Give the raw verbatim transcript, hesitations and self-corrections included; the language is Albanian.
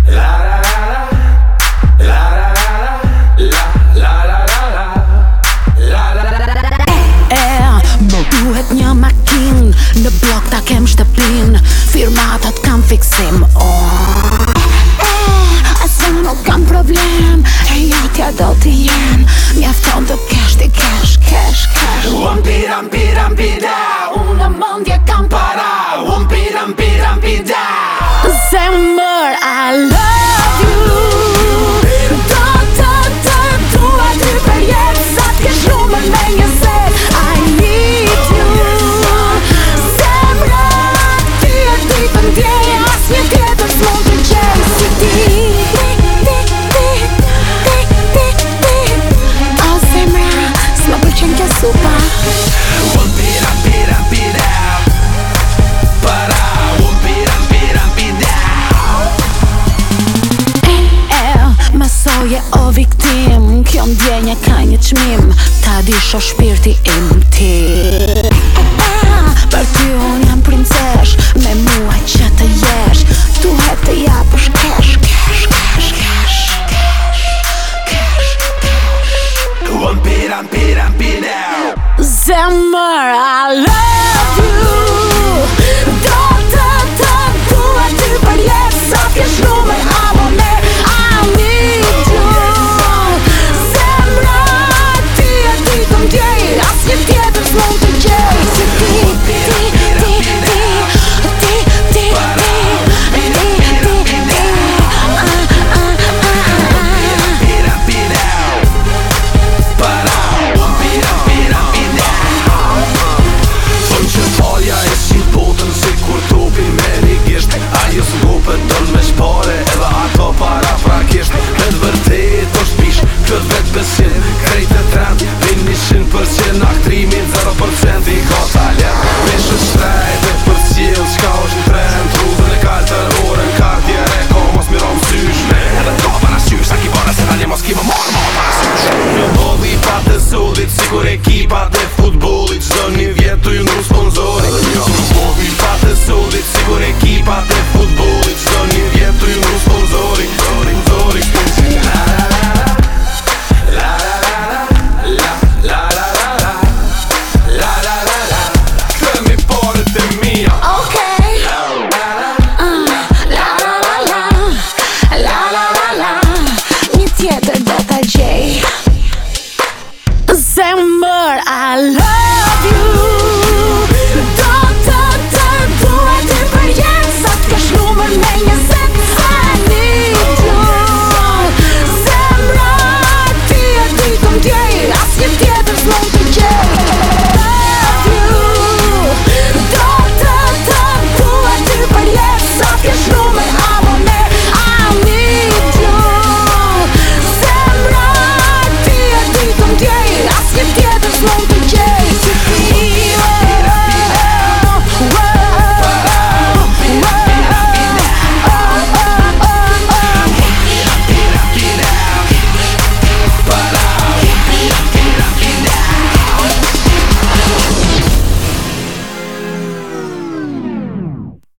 Një makin në blok ta kem shtëpin, firmatat kam fiksim. Oh. E, asë nuk kam problem, e jotja do t'i jen, mjafton të kesh t'i kesh, kesh, kesh. Umpi rampi rampi da, unë mendje kam para. Umpi rampi rampi da, zemër I love you. Do të të dua ty për jetë, sa t'kesh rumën me një set. I need you. O viktim, kjo ndjenja ka një qmim, ta disho shpirti im ti. Për ty unë jam princesh, me mua që të jesh, duhet të japësh kesh, kesh, kesh, kesh, kesh, kesh, kesh. Umpi rampi rampi now, zemër I love you. Do të të dua ty për jetë, sa t'kesh rumën amone. Krejt e trend, vinishin për qenë aktrimin zero përcent.